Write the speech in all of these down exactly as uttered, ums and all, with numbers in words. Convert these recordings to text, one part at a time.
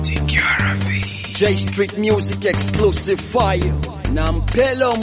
J Street Music exclusive fire. Nampelo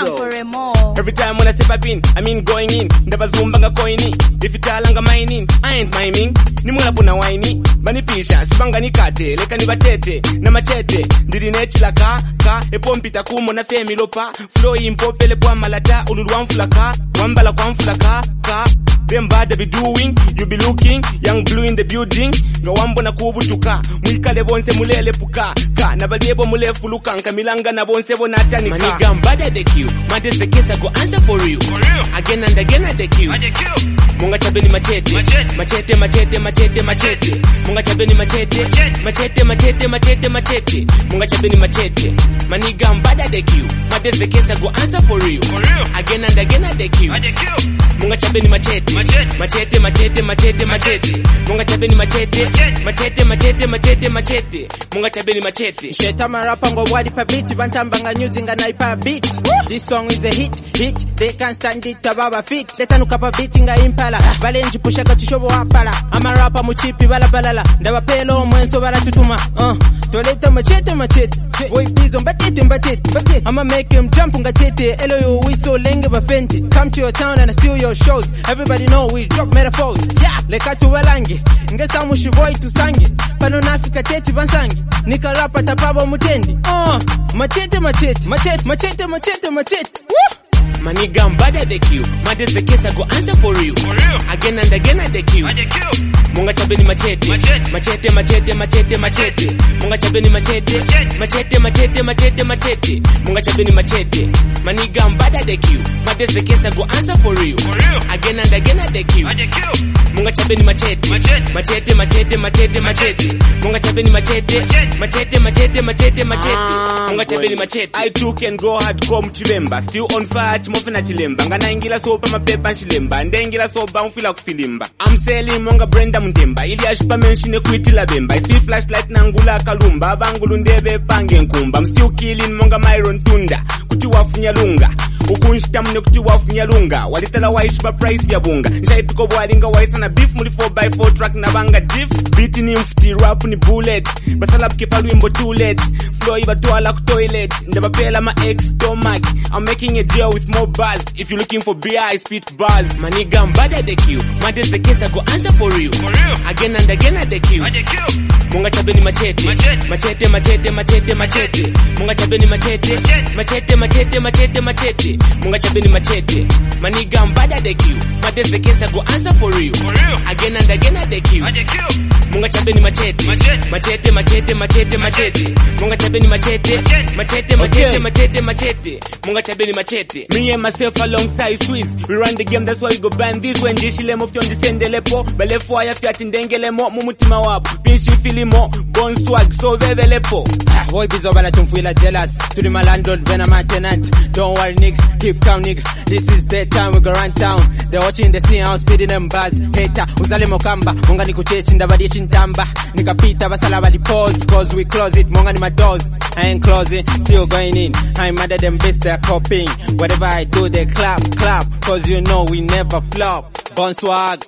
mwenso. Every time when I step up in, I mean going in. Never zumbanga koini. If it alanga mining, I ain't miming. Ni mula puna waini. Bani pisha, sibanga ni kate. Leka ni batete, na machete. Ndiri nechi la ka, ka. Epo mpita kumo na femi lopa. Flow impo pele kwa malata. Ululu wamfulaka. Wambala kwa mfulaka, ka. Them bad they be doing, you be looking. Young blue in the building. Nga wambo na kubutuka. Mwikale bonse mulele puka. Ka, nabaliebo mule fuluka. Nka milanga na bonse bonata nika. Maniga mbada the queue. Mades the case I go answer for you. For real. Again and again at the queue. At the queue. Munga chabeni machete. Machete. Machete, machete, machete, machete. Munga chabeni machete. Machete, machete, machete, machete. Munga chabeni machete. Maniga mbada the queue. Mades the case I go answer for you. For real. Again and again at the queue. At the queue. Munga chabeni machete. Machete, machete, machete, machete, machete. Munga chabeni machete. Machete, machete, machete, machete. Munga chabeni machete. Sheta marapa ngo wadi pa beat. Bantambanga using a naipa beat. This song is a hit, hit. They can't stand it, tababa fit. Letanuka pa beat nga impala. Balenji pushaka tushobo wapala. Ama rapa muchipi bala balala. Ndawa pelo mwenso bala tutuma. Uh. Toleta machete, machete. Boy bizo mbatete, mbatete. I'ma make him jump nga tete. Elo yo we so lenge bafente. Come to your town and I steal your shows. Everybody know we drop metaphors. Yeah, leka tuwalange. Ngesa mushivoi tusange. Pano nafika teti vansange. Nika rapa tapabo mutendi. Uh, machete, machete. Machete, machete, machete, machete. Woo! Maniga mbada the queue. Mades the case I go answer for you. For real. Again and again at the queue. At the queue. Munga chabeni machete. Machete. Machete, machete, machete, machete. Munga chabeni machete. Machete, machete, machete, machete. Munga chabeni machete. Maniga mbada the queue. Mades the case I go answer for you. For real. Again and again at the queue. At the queue. Munga chabeni machete. Machete. Machete, machete, machete, machete. Munga chabeni machete. Machete, machete, machete, machete. Munga chabeni machete. I too can go hardcore mchilemba. Still on fire. Mofina chilemba ngana ingila sopa mapepa chilemba ndengila soba mfila kufilimba I'm selling monga Brenda Mundemba ili ashipa menshine kuitila bemba I see flashlight na ngula kalumba bangulu ndebe pange nkumba I'm still killing monga Myron Tunda kuti wafunya lunga ukunshita mne kuti wafunya lunga walitala waishipa price ya bunga njaituko bwalinga waisana beef muli four by four track na banga diff beat ni mfuti rap ni bullet basala pkepalu imbo too late flow iba tuala ku toilet ndeba pela ma ex stomach I'm making a deal with more buzz. If you're looking for beer, I spit buzz. Maniga mbada the queue. Mades the case I go answer for you. For real. Again and again at the queue. At the queue. Munga chabeni machete. Machete. Machete, machete, machete, machete. Munga chabeni machete. Machete, machete, machete, machete. Munga chabeni machete. Maniga mbada the queue. Mades the case I go answer for you. For real. Again and again at the queue. At the queue. Munga chabeni machete. Machete. Machete, machete, machete, machete. Munga chabeni machete. Machete, machete, machete, machete. Munga chabeni machete. Me and myself alongside Swiss. We run the game, that's why we go ban this. When jishile mo fyo ndisende lepo. Belefo ya fiati ndengele mo. Mumutima wapu. Finshi fili mo. Bon swag. So veve lepo. Boy bizo bala tumfuila jealous. To the landlord vena my tenant. Don't worry nigga. Keep calm nigga. This is that time we go run town. They watching the scene. I'm speeding them bars. Hater. Uzale mokamba. Munga ni kuchechi ndabadi chintamba. Nikapita basala bali pause. Cause we close it. Munga ni my doors. I ain't closing. Still going in. I'm mad at them bitch they're copying. Whatever I do they clap, clap. Cause you know we never flop. Bon swag.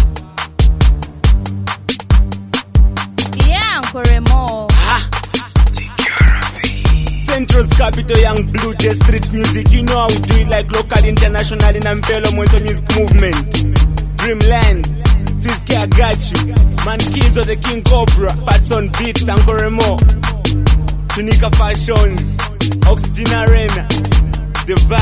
Yeah, for more. Ha! Central's capital, young blue, J Street Music. You know how we do it like local, international in Ampelo Mwenso Music Movement. Dreamland. Swiss I got you. Man Keys of the King Cobra. Pats on beats, Ankoremo. Tunika Fashions. Oxygen Arena. The vibe.